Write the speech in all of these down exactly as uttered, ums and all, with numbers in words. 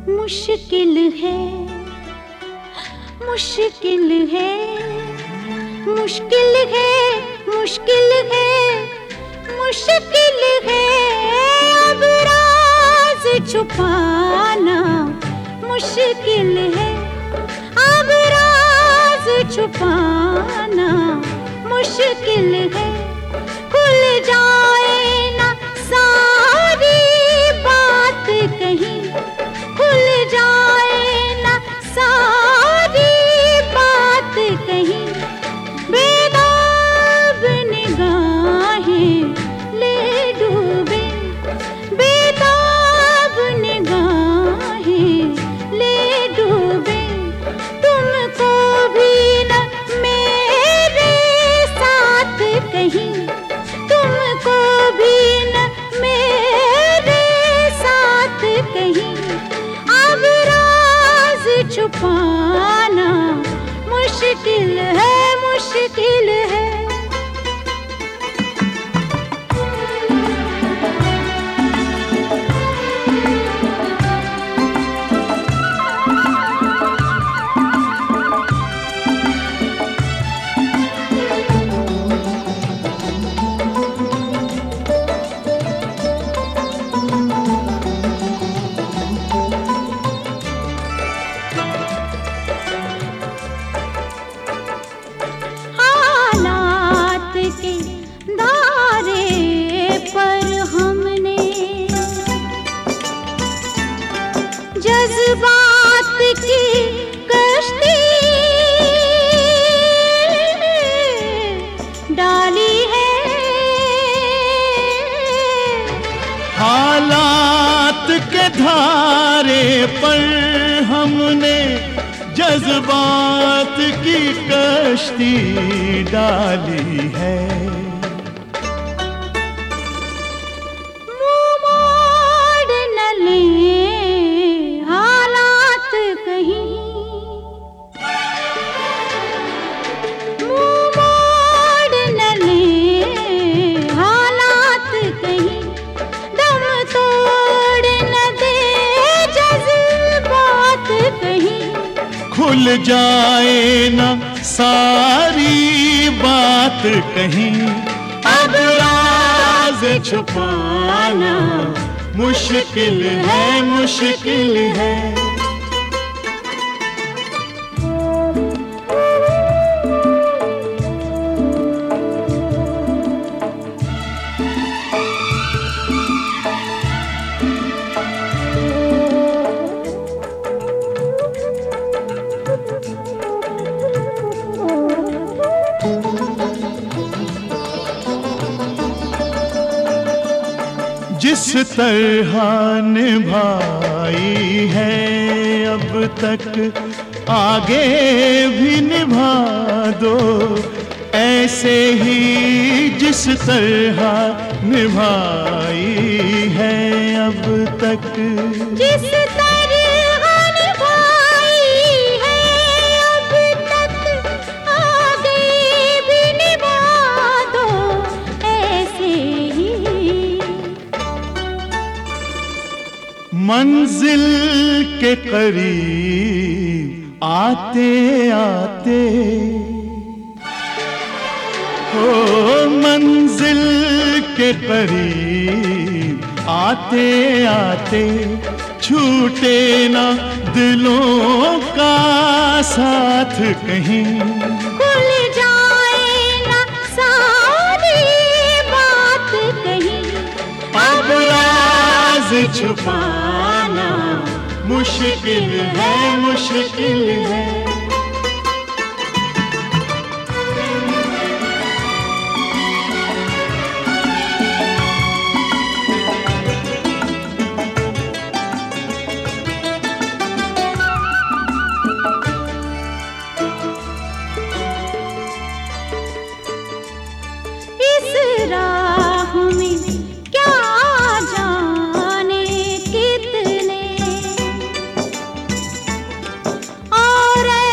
मुश्किल है, मुश्किल है, मुश्किल है, मुश्किल है, मुश्किल है अब राज छुपाना। मुश्किल है अब राज छुपाना। मुश्किल है खुल जाए ना सारी बात कहीं, खुल जाए ना सारी बात कहीं। बेदाग निगाहें ले डूबे, बेदाग निगाहें ले डूबे। तुमको भी न मेरे साथ कहीं, तुमको भी न मेरे साथ कहीं। अब राज छुपाना मुश्किल है, मुश्किल है। जज्बात की कश्ती डाली है, हालात के धारे पर हमने जज्बात की कश्ती डाली है। खुल जाए ना सारी बात कहीं, अब राज छुपाना मुश्किल है, मुश्किल है। जिस तरह निभाई है अब तक आगे भी निभा दो, ऐसे ही जिस तरह निभाई है अब तक। जिस तरह निभाई है अब तक आगे भी निभा दो, ऐसे ही। मंजिल के करीब आते आते, ओ मंजिल के करीब आते आते, छूटे ना दिलों का साथ कहीं। खुल जाए ना सारी बात कहीं, अब राज छुपाना मुश्किल है, मुश्किल है। राह में क्या जाने कितने और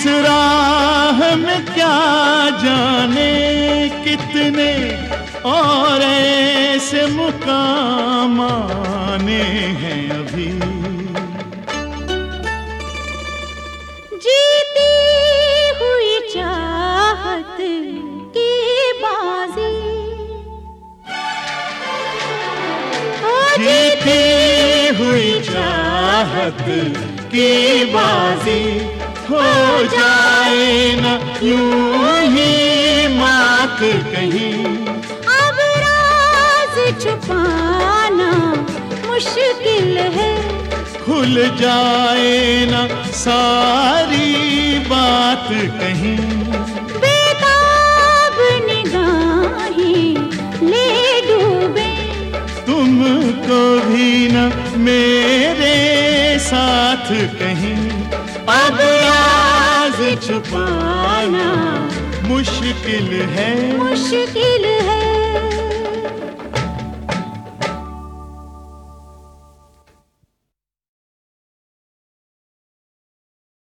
राह में क्या जाने कितने और ऐसे मुकाम आने हैं अभी। जीती हुई चाहत की बाजी, जीती हुई चाहत की बाजी हो जाए न यूं ही मात कहीं। अब राज छुपाना मुश्किल है, खुल जाए न सारी बात कहीं। बेताब निगाहें ले डूबे, तुमको भी न मेरे साथ कहीं। अब राज छुपाना मुश्किल है, मुश्किल है।